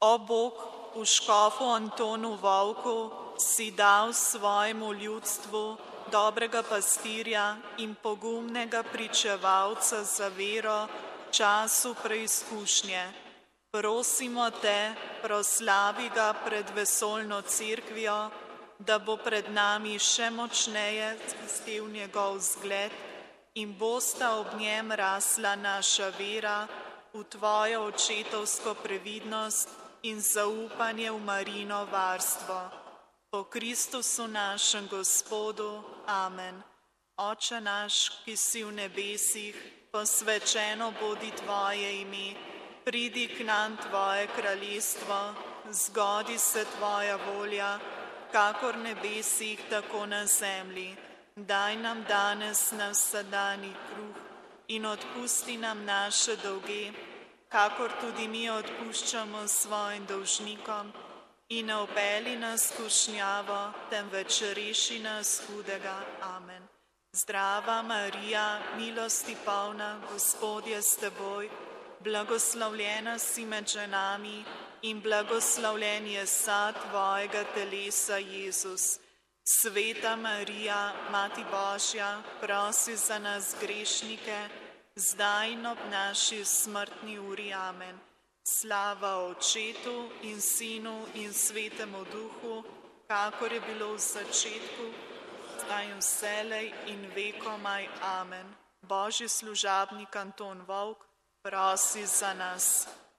O Bog, v škofu Antonu Vovku si dal svojemu ljudstvu dobrega pastirja in pogumnega pričevalca za vero v času preizkušnje. Prosimo te, proslavi ga pred vesoljno cerkvijo, da bo pred nami še močneje zbestel njegov zgled in bosta ob njem rasla naša vera v tvojo očetovsko previdnost in zaupanje v Marijino varstvo. Po Kristusu našem Gospodu. Amen. Oče naš, ki si v nebesih, posvečeno bodi tvoje ime, pridi k nam tvoje kraljestvo, zgodi se tvoja volja, kakor v nebesih, tako na zemlji. Daj nam danes naš vsakdanji kruh in odpusti nam naše dolge, kakor tudi mi odpuščamo svojim dolžnikom, in ne vpelji nas v skušnjavo, temveč reši nas hudega. Amen. Zdrava Marija, milosti polna, Gospod je s teboj, blagoslovljena si med ženami in blagoslovljen je sad tvojega telesa, Jezus. Sveta Marija, Mati Božja, prosi za nas grešnike, zdaj in ob naši smrtni uri. Amen. Slava Očetu in Sinu in Svetemu Duhu, kakor je bilo v začetku, zdaj in vselej in vekomaj. Amen. Božji služabnik Anton Vovk, prosi za nas.